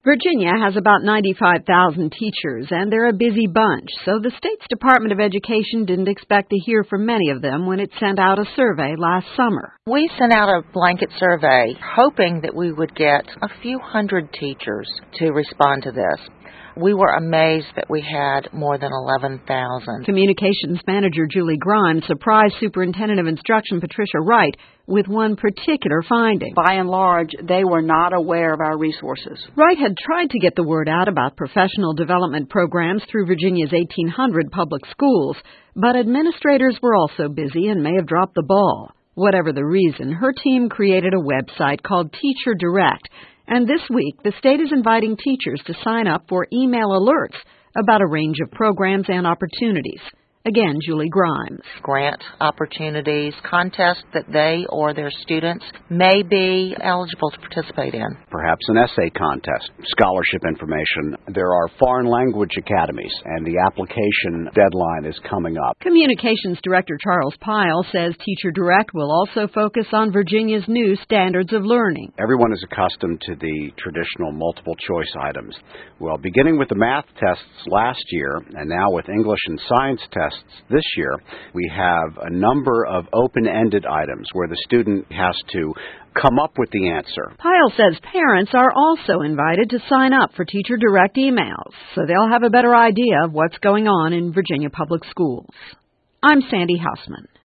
Virginia has about 95,000 teachers, and they're a busy bunch, so the state's Department of Education didn't expect to hear from many of them when it sent out a survey last summer. We sent out a blanket survey hoping that we would get a few hundred teachers to respond to this. We were amazed that we had more than 11,000. Communications Manager Julie Grimes surprised Superintendent of Instruction Patricia Wright with one particular finding. By and large, they were not aware of our resources. Wright had tried to get the word out about professional development programs through Virginia's 1,800 public schools, but administrators were also busy and may have dropped the ball. Whatever the reason, her team created a website called Teacher Direct, and this week the state is inviting teachers to sign up for email alerts about a range of programs and opportunities. Again, Julie Grimes. Grant opportunities, contests that they or their students may be eligible to participate in. Perhaps an essay contest, scholarship information. There are foreign language academies, and the application deadline is coming up. Communications Director Charles Pyle says Teacher Direct will also focus on Virginia's new standards of learning. Everyone is accustomed to the traditional multiple choice items. Well, beginning with the math tests last year, and now with English and science tests this year, we have a number of open-ended items where the student has to come up with the answer. Pyle says parents are also invited to sign up for Teacher Direct emails, so they'll have a better idea of what's going on in Virginia public schools. I'm Sandy Hausman.